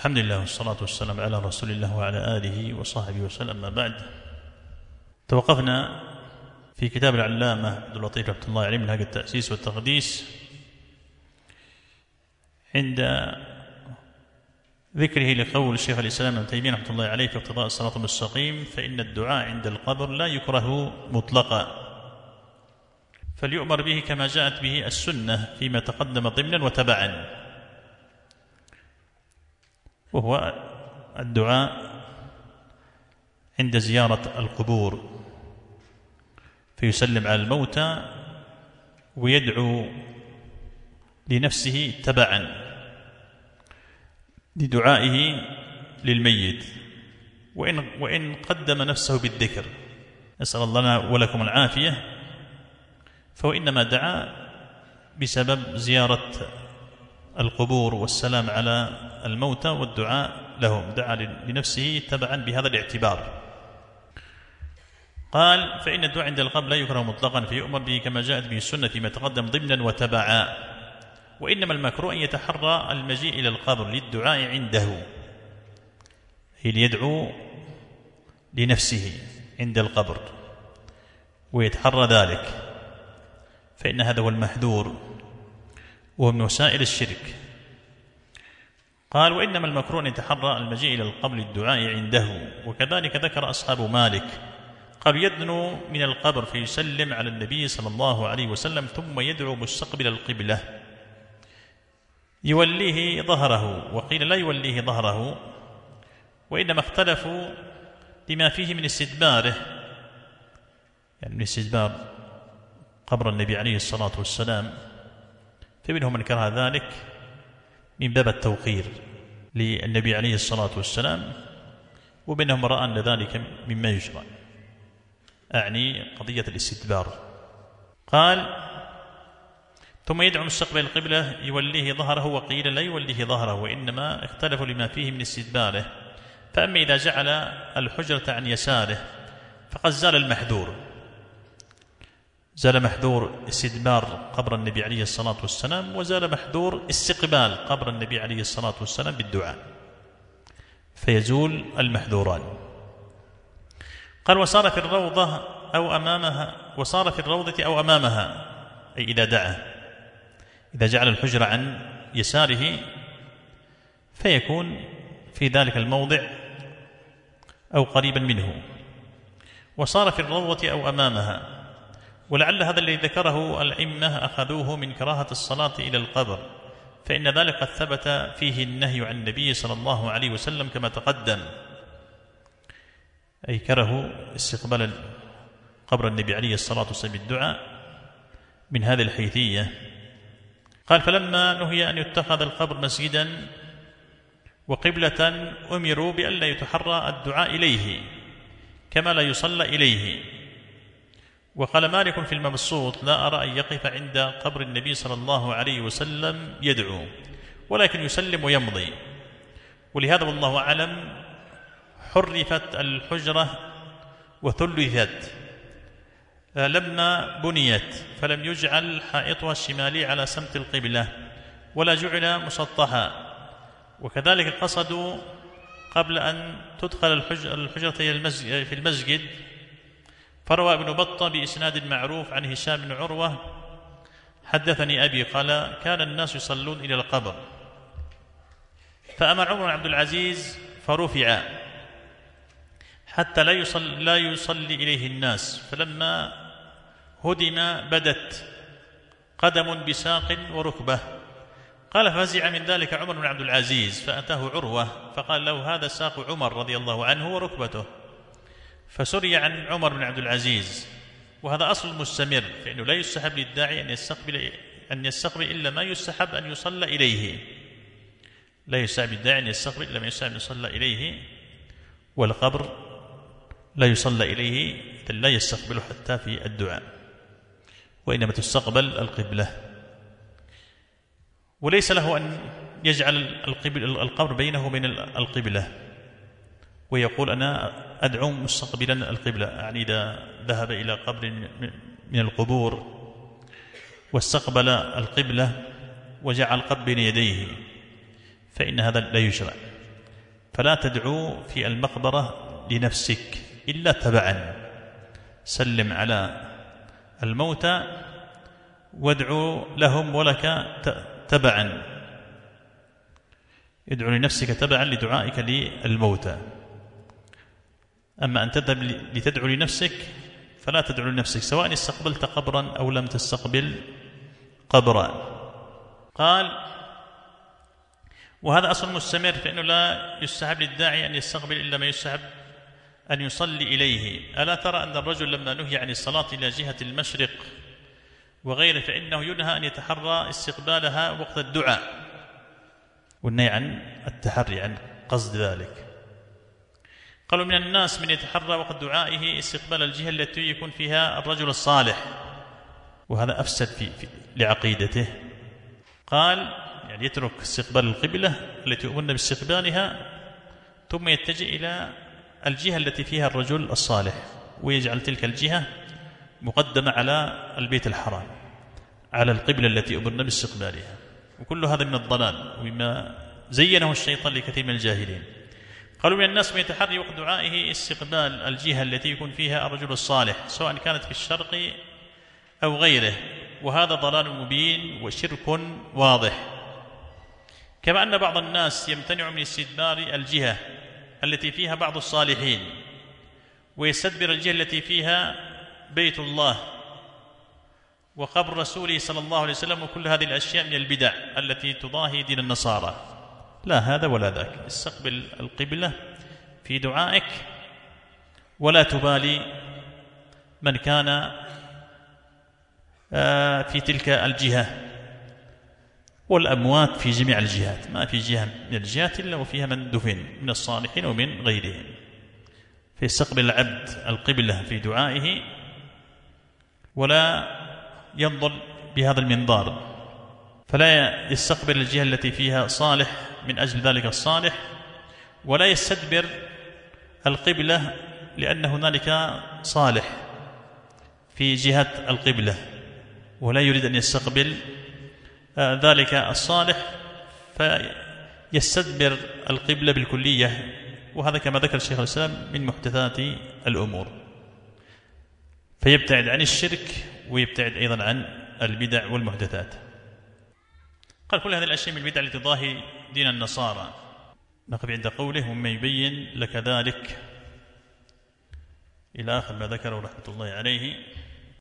الحمد لله والصلاة والسلام على رسول الله وعلى آله وصحبه وسلم. ما بعد، توقفنا في كتاب العلامة عبد اللطيف رحمة الله عليه منهج التأسيس والتقديس عند ذكره لقول الشيخ الإسلام ابن تيمية رحمة الله عليه في اقتضاء الصراط المستقيم: فإن الدعاء عند القبر لا يكره مطلقا، فليؤمر به كما جاءت به السنة فيما تقدم ضمنا وتبعا، وهو الدعاء عند زيارة القبور، فيسلم على الموتى ويدعو لنفسه تبعا لدعائه للميت، وإن قدم نفسه بالذكر، نسأل الله لنا ولكم العافية، فهو إنما دعا بسبب زيارة القبور والسلام على الموتى والدعاء لهم، دعا لنفسه تبعا بهذا الاعتبار. قال: فإن الدعاء عند القبر لا يكره مطلقا، فيؤمر به كما جاءت به السنة فيما تقدم ضمنا وتبعا، وإنما المكروه أن يتحرى المجيء إلى القبر للدعاء عنده، هي ليدعو لنفسه عند القبر ويتحرى ذلك، فإن هذا هو المحذور وهو من وسائل الشرك. قال: وإنما المكروه أن يتحرى المجيء إلى القبر للدعاء عنده، وكذلك ذكر أصحاب مالك، قال: يدنو من القبر فيسلم على النبي صلى الله عليه وسلم ثم يدعو مستقبل القبلة، يوليه ظهره، وقيل لا يوليه ظهره، وإنما اختلفوا لما فيه من استدباره، يعني من استدبار قبر النبي عليه الصلاة والسلام، فمنهم من كره ذلك من باب التوقير للنبي عليه الصلاة والسلام، ومنهم رأى أن ذلك مما يشرع، أعني قضية الاستدبار. قال: ثم يدعو مستقبل القبلة يوليه ظهره، وقيل لا يوليه ظهره، وإنما اختلفوا لما فيه من استدباره، فأما إذا جعل الحجرة عن يساره فقد زال المحذور، زال محذور استدبار قبر النبي عليه الصلاة والسلام، وزال محذور استقبال قبر النبي عليه الصلاة والسلام بالدعاء، فيزول المحذوران. قال: وصار في الروضة أو أمامها، وصار في الروضة أو أمامها، أي إذا دعا، إذا جعل الحجرة عن يساره فيكون في ذلك الموضع أو قريبا منه، وصار في الروضة أو أمامها، ولعل هذا الذي ذكره الأئمة أخذوه من كراهة الصلاة إلى القبر، فإن ذلك قد ثبت فيه النهي عن النبي صلى الله عليه وسلم كما تقدم، أي كره استقبال قبر النبي عليه الصلاة والسلام بالدعاء من هذه الحيثية. قال: فلما نهي أن يتخذ القبر مسجدا وقبلة أمروا بألا يتحرى الدعاء إليه كما لا يصلى إليه. وقال مالك في المبسوط: لا أرى أن يقف عند قبر النبي صلى الله عليه وسلم يدعو، ولكن يسلم ويمضي، ولهذا والله أعلم حرفت الحجرة وثلثت لما بنيت، فلم يجعل حائطها الشمالي على سمت القبلة ولا جعل مسطحا، وكذلك قصدوا قبل أن تدخل الحجرة في المسجد، فروى ابن بطة بإسناد معروف عن هشام بن عروة: حدثني أبي قال: كان الناس يصلون إلى القبر، فأمر عمر بن عبد العزيز فرفع حتى لا يصلي إليه الناس، فلما هدم بدت قدم بساق وركبة. قال: ففزع من ذلك عمر بن عبد العزيز، فأتاه عروة فقال له: هذا ساق عمر رضي الله عنه وركبته، فسري عن عمر بن عبد العزيز، وهذا أصل مستمر، فإنه لا يستحب للداعي أن يستقبل إلا ما يستحب أن يصلى إليه، لا يستحب للداعي أن يستقبل إلا ما يستحب أن يصلى إليه، والقبر لا يصلى إليه، لا يستقبله حتى في الدعاء، وإنما تستقبل القبلة، وليس له أن يجعل القبر بينه وبين القبلة ويقول: أنا أدعو مستقبلا القبلة، يعني إذا ذهب إلى قبر من القبور واستقبل القبلة وجعل القبر بين يديه فإن هذا لا يشرع، فلا تدعو في المقبرة لنفسك إلا تبعا، سلم على الموتى وادعو لهم ولك تبعا، ادعو لنفسك تبعا لدعائك للموتى. أما أن تذهب لتدعو لنفسك فلا تدعو لنفسك، سواء استقبلت قبرا أو لم تستقبل قبرا. قال: وهذا أصل مستمر، فإنه لا يستحب للداعي أن يستقبل إلا ما يستحب أن يصلي إليه. ألا ترى أن الرجل لما نهي عن الصلاة إلى جهة المشرق وغيره فإنه ينهى أن يتحرى استقبالها وقت الدعاء، والنهي عن التحري عن قصد ذلك. قالوا: من الناس من يتحرى وقت دعائه استقبال الجهة التي يكون فيها الرجل الصالح، وهذا أفسد لعقيدته. قال: يعني يترك استقبال القبلة التي أمرنا باستقبالها ثم يتجه إلى الجهة التي فيها الرجل الصالح، ويجعل تلك الجهة مقدمة على البيت الحرام، على القبلة التي أمرنا باستقبالها. وكل هذا من الضلال ومما زينه الشيطان لكثير من الجاهلين. قالوا: من الناس من يتحري وقت دعائه استقبال الجهة التي يكون فيها الرجل الصالح، سواء كانت في الشرق أو غيره، وهذا ضلال مبين وشرك واضح. كما أن بعض الناس يمتنع من استدبار الجهة التي فيها بعض الصالحين ويستدبر الجهة التي فيها بيت الله وقبر رسوله صلى الله عليه وسلم، وكل هذه الأشياء من البدع التي تضاهي دين النصارى. لا هذا ولا ذاك، استقبل القبلة في دعائك ولا تبالي من كان في تلك الجهة، والأموات في جميع الجهات، ما في جهة من الجهات إلا وفيها من دفن من الصالحين ومن غيرهم. فيستقبل العبد القبلة في دعائه ولا ينظر بهذا المنظار، فلا يستقبل الجهة التي فيها صالح من أجل ذلك الصالح، ولا يستدبر القبلة لأن هنالك صالح في جهة القبلة ولا يريد أن يستقبل ذلك الصالح، فيستدبر القبلة بالكلية. وهذا كما ذكر الشيخ الإسلام من محدثات الأمور، فيبتعد عن الشرك ويبتعد أيضا عن البدع والمحدثات. قال: كل هذه الأشياء من البدع التي تضاهي دين النصارى. نقف عند قوله: ومن يبين لك ذلك إلى آخر ما ذكره رحمة الله عليه.